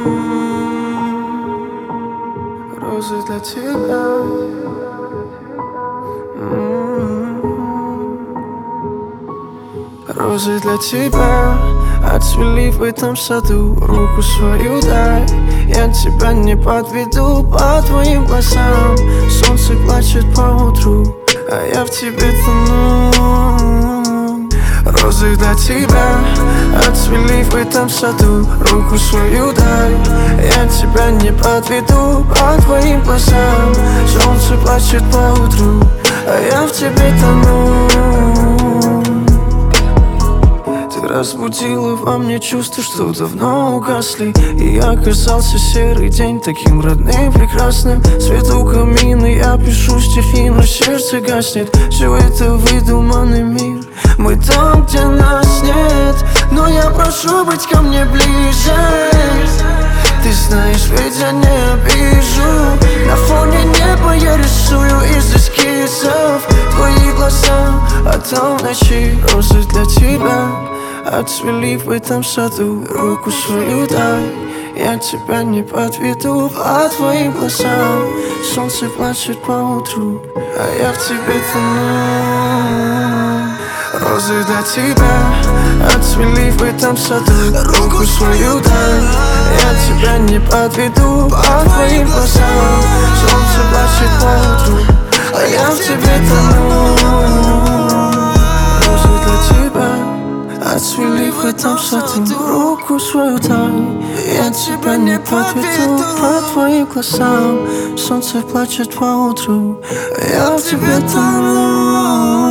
Розы для тебя. Розы для тебя отцвели в этом саду. Руку свою дай, я тебя не подведу. По твоим глазам солнце плачет по утру, а я в тебе тону. Розы для тебя отцвели в этом саду. Руку свою дай, я тебя не подведу. По твоим глазам солнце плачет по утру, а я в тебе тону. Разбудила во мне чувства, что давно угасли. И оказался серый день таким родным, прекрасным. Свет у камина, я пишу стихи, но сердце гаснет. Все это выдуманный мир, мы там, где нас нет. Но я прошу быть ко мне ближе. Ты знаешь, ведь я не обижу. На фоне неба я рисую из эскизов твои глаза, а там в ночи розы для тебя отцвели в этом саду. Руку свою дай, я тебя не подведу. По твоим глазам солнце плачет по утру, а я в тебе тону. Розы для тебя отцвели в этом саду. Руку свою дай, я тебя не подведу. По твоим глазам солнце плачет по утру, а я в тебе тону. Розы для тебя отцвели в этом саду. Руку свою дай, я тебя не подведу. По твоим глазам солнце плачет по утру, а я в тебе тону.